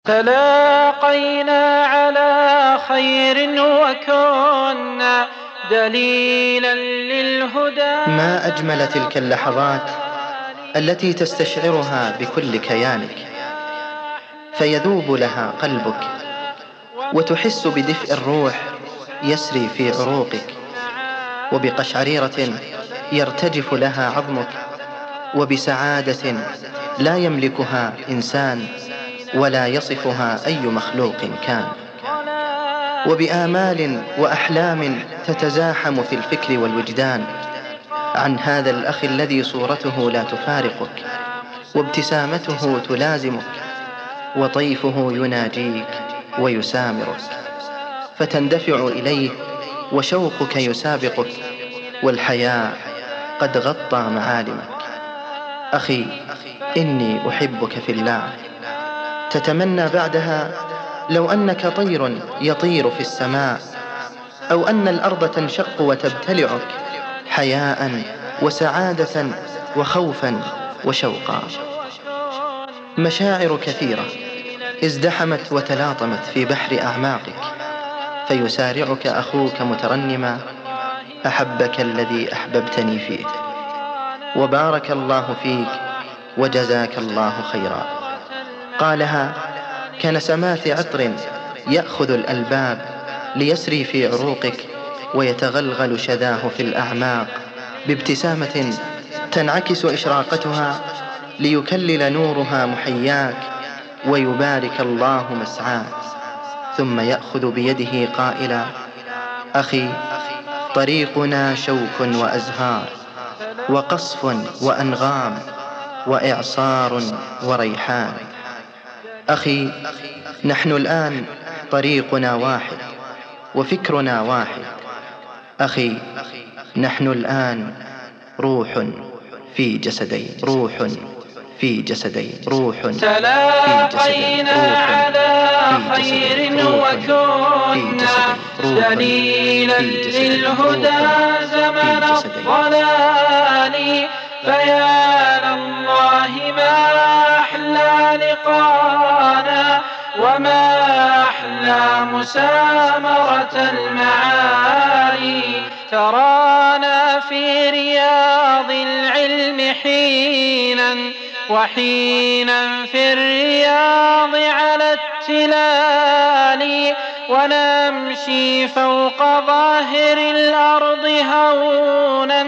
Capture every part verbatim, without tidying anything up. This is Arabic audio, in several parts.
تلاقينا على خير وكنا دليلا للهدى. ما أجمل تلك اللحظات التي تستشعرها بكل كيانك، فيذوب لها قلبك وتحس بدفء الروح يسري في عروقك، وبقشعريرة يرتجف لها عظمك، وبسعادة لا يملكها إنسان ولا يصفها أي مخلوق كان، وبآمال وأحلام تتزاحم في الفكر والوجدان عن هذا الأخ الذي صورته لا تفارقك، وابتسامته تلازمك، وطيفه يناجيك ويسامرك، فتندفع إليه وشوقك يسابقك، والحياء قد غطى معالمك. أخي، إني أحبك في الله. تتمنى بعدها لو أنك طير يطير في السماء، أو أن الأرض تنشق وتبتلعك حياء وسعادة وخوفا وشوقا. مشاعر كثيرة ازدحمت وتلاطمت في بحر أعماقك، فيسارعك أخوك مترنما: أحبك الذي أحببتني فيه، وبارك الله فيك، وجزاك الله خيرا. قالها كنسمات عطر يأخذ الألباب ليسري في عروقك، ويتغلغل شذاه في الأعماق بابتسامة تنعكس إشراقتها ليكلل نورها محياك، ويبارك الله مسعاك، ثم يأخذ بيده قائلا: أخي، طريقنا شوك وأزهار، وقصف وأنغام، وإعصار وريحان. أخي، نحن الآن طريقنا واحد وفكرنا واحد. أخي، نحن الآن روح في جسدين، روح في جسدين، روح في جسدين. تلاقينا على خير وكنا دليلا للهدى زمن الضلال، فيا لله ما أحلى لقانا، وما أحلى مسامرة المعالي. ترانا في رياض العلم حينا، وحينا في الرياض على التلال، ونمشي فوق ظاهر الأرض هونا،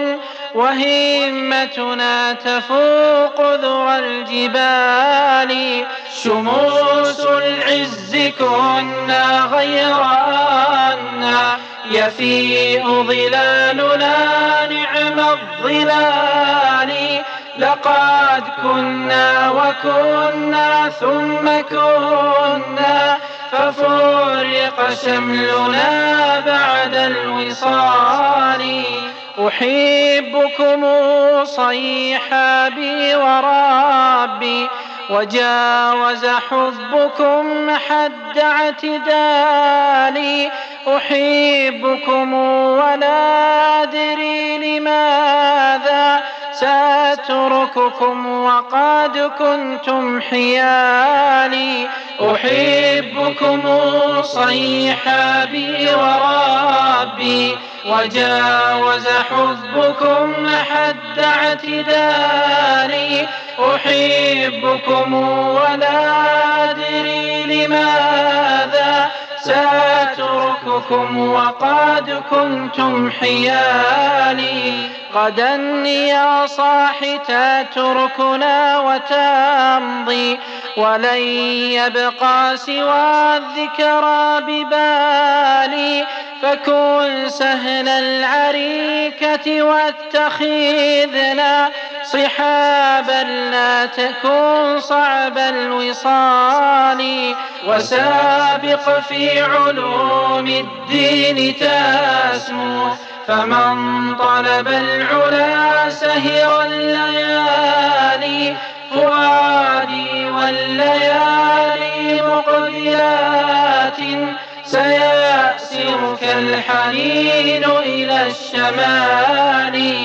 وهمتنا تفوق ذرى الجبال. شموس العز كنا غير أنا يفيء ظلالنا نعم الظلال. لقد كنا وكنا ثم كنا، ففرق شملنا بعد الوصال. أحبكم صيحا بي وربي، وجاوز حبكم حد اعتدالي. أحبكم ولا أدري لماذا سأترككم وقد كنتم حيالي. أحبكم صيحا بي وربي، وجاوز حبكم حد اعتدالي. أحبكم ولا أدري لماذا سأترككم وقد كنتم حيالي. غدا يا صاح تتركنا وتمضي، ولن يبقى سوى الذكرى ببالي. فكن سهل العريكة واتخذنا صحابا، لا تكن صعب الوصال. وسابق في علوم الدين تسمو، فمن طلب العلا سهر الليالي. فؤادي والليالي مقبلات، سيأسرك الحنين إلى الشمال.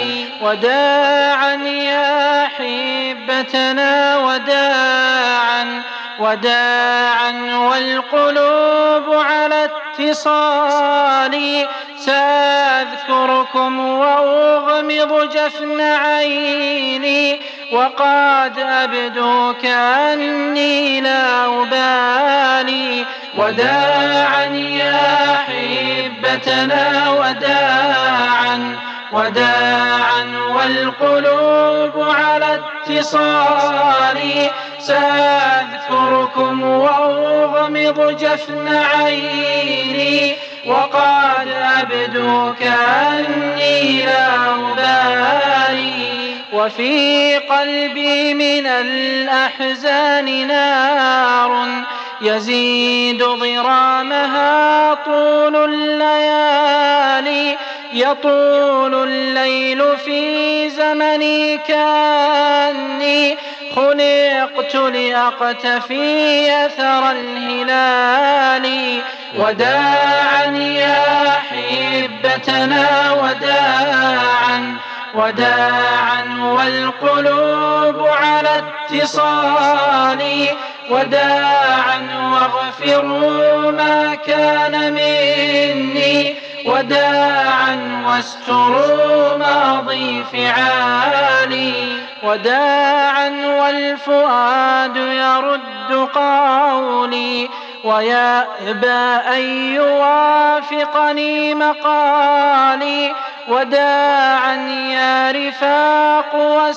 وداعا يا أحبتنا وداعا، وداعا والقلوب على اتصال سأذكركم وأغمض جفن عيني وقد أبدو كأني لا أبالي وداعا يا أحبتنا وداعا وداعا والقلوب على اتصال سأذكركم وأغمض جفن عيني وقد أبدو كأني لا أبالي وفي قلبي من الأحزان نار يزيد ضرامها طول الليالي يطول الليل في زمني كأني خلقت لأقتفي أثر الهلال وداعا يا أحبتنا وداعا وداعا والقلوب على اتصال وداعا واغفروا ما كان مني وداعا واستروا ماضي فعالي وداعا والفؤاد يرد قولي ويأبى أن يوافقني مقالي وداعا يا رفاق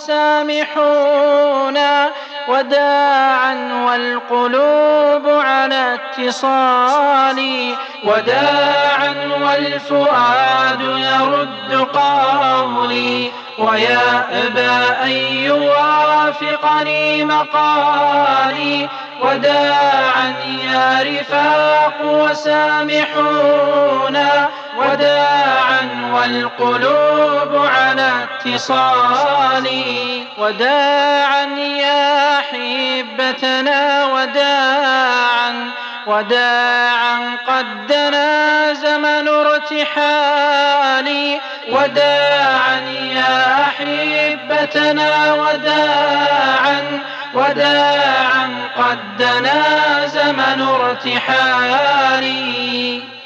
وسامحونا وداعا والقلوب على اتصال وداعا والفؤاد يرد قولي ويأبى أن يوافقني مقالي وداعا يا رفاق وسامحونا وداعا والقلوب على اتصال وداعا يا أحبتنا وداعا وداعا قد دنا زمن ارتحالي وداعا يا أحبتنا وداعا وداعا قد دنا زمن ارتحالي